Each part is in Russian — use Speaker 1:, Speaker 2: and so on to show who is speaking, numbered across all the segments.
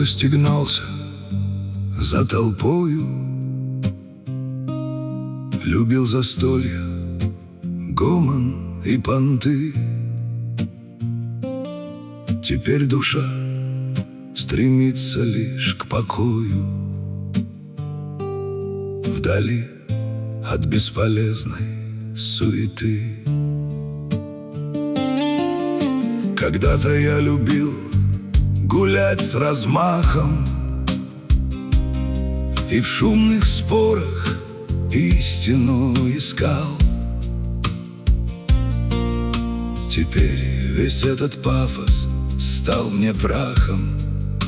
Speaker 1: молодости гнался за толпою, любил застолья, гомон и понты. Теперь душа стремится лишь к покою, вдали от бесполезной суеты. Когда-то я любил гулять с размахом и в шумных спорах истину искал. Теперь весь этот пафос стал мне прахом.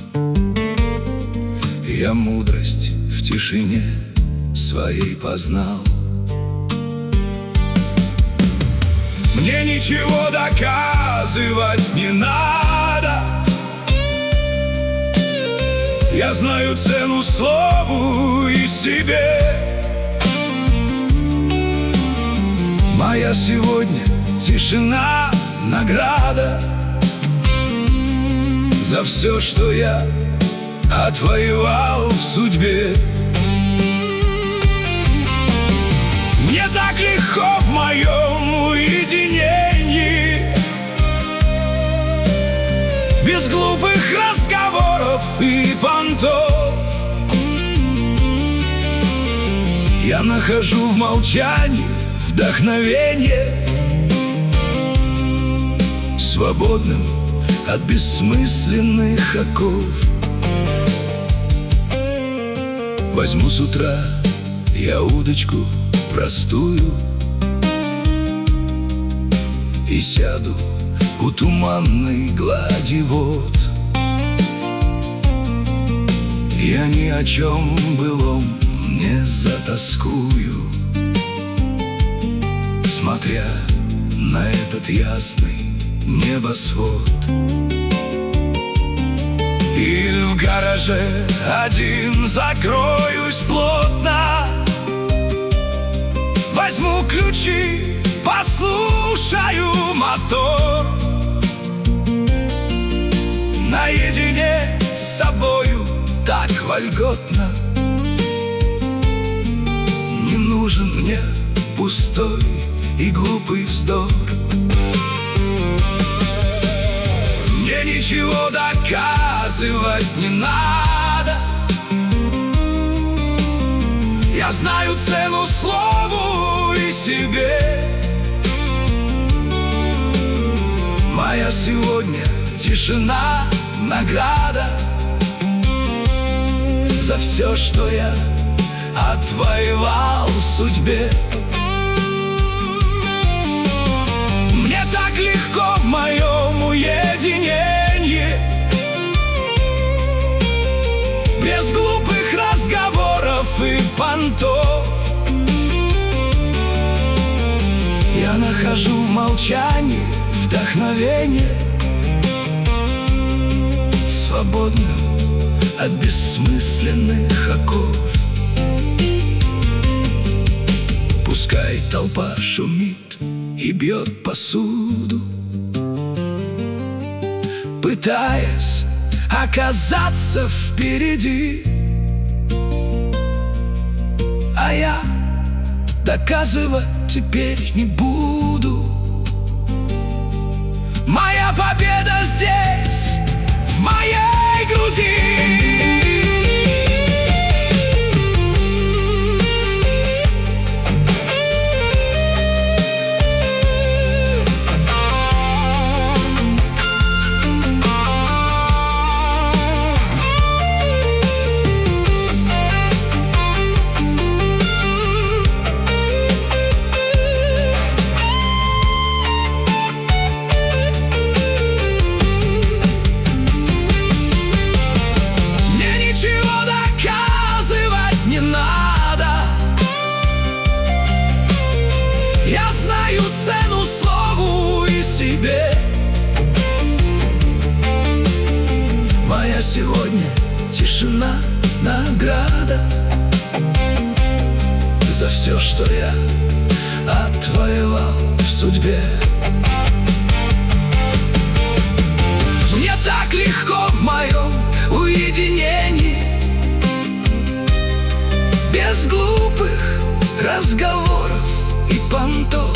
Speaker 1: Я мудрость в тишине своей познал. Мне ничего доказывать не надо. Я знаю цену слову и себе. Моя сегодня тишина — награда за все, что я отвоевал в судьбе. Мне так легко в моем уединении, без глупых разговоров и понтов. Я нахожу в молчании вдохновение, свободным от бессмысленных оков. Возьму с утра я удочку простую и сяду у туманной глади вод. Я ни о чем былом не затоскую, смотря на этот ясный небосвод. Или в гараже один закроюсь плотно, возьму ключи, послушаю мотор. Наедине с собою так вольготно. Не нужен мне пустой и глупый вздор. Мне ничего доказывать не надо. Я знаю цену слову и себе. Моя сегодня тишина — награда за все, что я отвоевал в судьбе. Мне так легко в моем уединении, без глупых разговоров и понтов. Я нахожу в молчании вдохновение, свободным от бессмысленных оков. Пускай толпа шумит и бьет посуду, пытаясь оказаться впереди, а я доказывать теперь не буду. Моя победа здесь, в моей груди. Я знаю цену слову и себе. Моя сегодня тишина — награда за все, что я отвоевал в судьбе. Мне так легко в моем уединении, без глупых разговоров и понтов.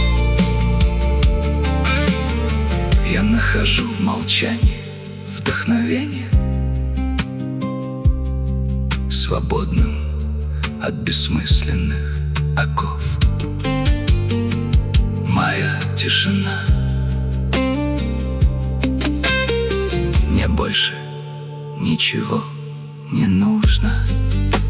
Speaker 1: Я нахожу в молчании вдохновение, свободным от бессмысленных оков. Моя тишина, мне больше ничего не нужно.